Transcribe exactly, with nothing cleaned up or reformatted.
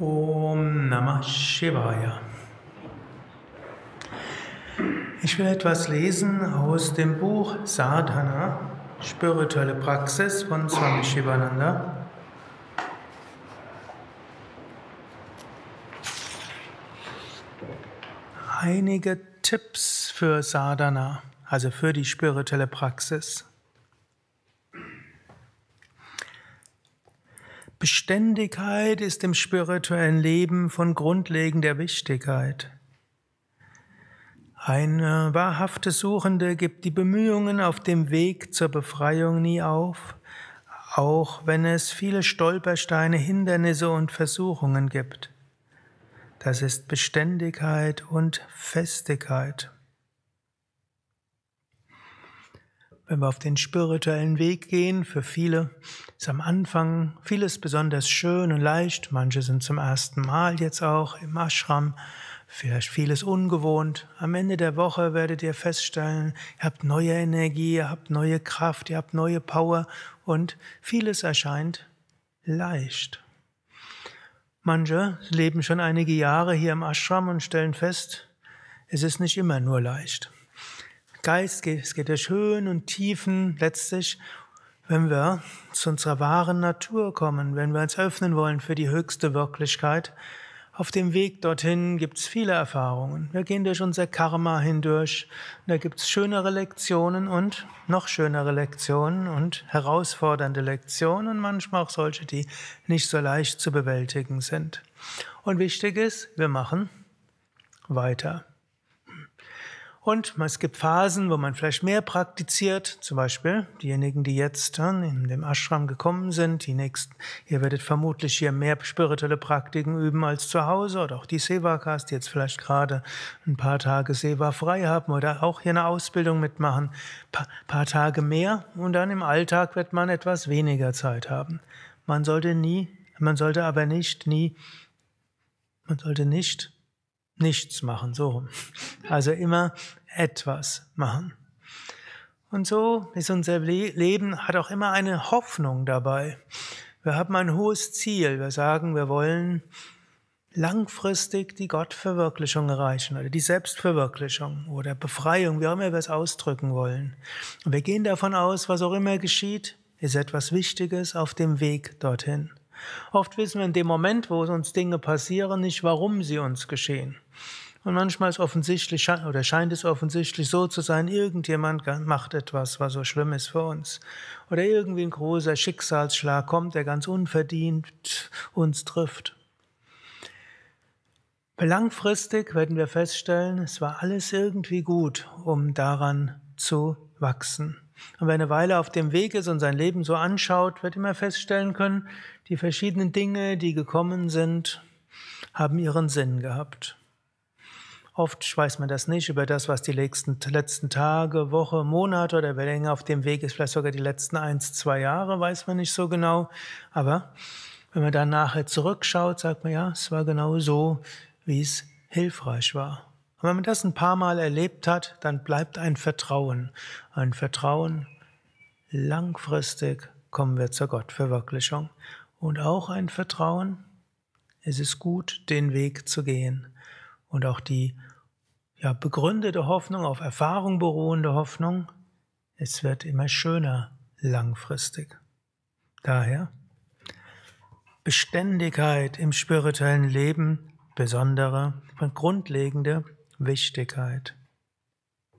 Om Namah Shivaya. Ich will etwas lesen aus dem Buch Sadhana, spirituelle Praxis von Swami Shivananda. Einige Tipps für Sadhana, also für die spirituelle Praxis. Beständigkeit ist im spirituellen Leben von grundlegender Wichtigkeit. Eine wahrhafte Suchende gibt die Bemühungen auf dem Weg zur Befreiung nie auf, auch wenn es viele Stolpersteine, Hindernisse und Versuchungen gibt. Das ist Beständigkeit und Festigkeit. Wenn wir auf den spirituellen Weg gehen, für viele ist am Anfang vieles besonders schön und leicht. Manche sind zum ersten Mal jetzt auch im Ashram, vielleicht vieles ungewohnt. Am Ende der Woche werdet ihr feststellen, ihr habt neue Energie, ihr habt neue Kraft, ihr habt neue Power und vieles erscheint leicht. Manche leben schon einige Jahre hier im Ashram und stellen fest, es ist nicht immer nur leicht. Geist, es geht durch Höhen und Tiefen, letztlich, wenn wir zu unserer wahren Natur kommen, wenn wir uns öffnen wollen für die höchste Wirklichkeit. Auf dem Weg dorthin gibt es viele Erfahrungen. Wir gehen durch unser Karma hindurch, da gibt es schönere Lektionen und noch schönere Lektionen und herausfordernde Lektionen und manchmal auch solche, die nicht so leicht zu bewältigen sind. Und wichtig ist, wir machen weiter. Und es gibt Phasen, wo man vielleicht mehr praktiziert, zum Beispiel diejenigen, die jetzt in dem Ashram gekommen sind, die nächsten, ihr werdet vermutlich hier mehr spirituelle Praktiken üben als zu Hause, oder auch die Sevakas, die jetzt vielleicht gerade ein paar Tage Seva frei haben oder auch hier eine Ausbildung mitmachen, ein paar Tage mehr und dann im Alltag wird man etwas weniger Zeit haben. Man sollte nie, man sollte aber nicht, nie, man sollte nicht nichts machen, so. Also immer etwas machen. Und so ist unser Leben, hat auch immer eine Hoffnung dabei. Wir haben ein hohes Ziel. Wir sagen, wir wollen langfristig die Gottverwirklichung erreichen oder die Selbstverwirklichung oder Befreiung, wie auch immer wir es ausdrücken wollen. Und wir gehen davon aus, was auch immer geschieht, ist etwas Wichtiges auf dem Weg dorthin. Oft wissen wir in dem Moment, wo uns Dinge passieren, nicht, warum sie uns geschehen. Und manchmal ist offensichtlich oder scheint es offensichtlich so zu sein, irgendjemand macht etwas, was so schlimm ist für uns. Oder irgendwie ein großer Schicksalsschlag kommt, der ganz unverdient uns trifft. Langfristig werden wir feststellen, es war alles irgendwie gut, um daran zu wachsen. Und wer eine Weile auf dem Weg ist und sein Leben so anschaut, wird immer feststellen können, die verschiedenen Dinge, die gekommen sind, haben ihren Sinn gehabt. Oft weiß man das nicht über das, was die letzten, letzten Tage, Woche, Monate oder wer länger auf dem Weg ist, vielleicht sogar die letzten eins, zwei Jahre, weiß man nicht so genau. Aber wenn man dann nachher zurückschaut, sagt man, ja, es war genau so, wie es hilfreich war. Und wenn man das ein paar Mal erlebt hat, dann bleibt ein Vertrauen. Ein Vertrauen, langfristig kommen wir zur Gottverwirklichung. Und auch ein Vertrauen, es ist gut, den Weg zu gehen. Und auch die ja, begründete Hoffnung, auf Erfahrung beruhende Hoffnung, es wird immer schöner langfristig. Daher Beständigkeit im spirituellen Leben, besondere, grundlegende Wichtigkeit.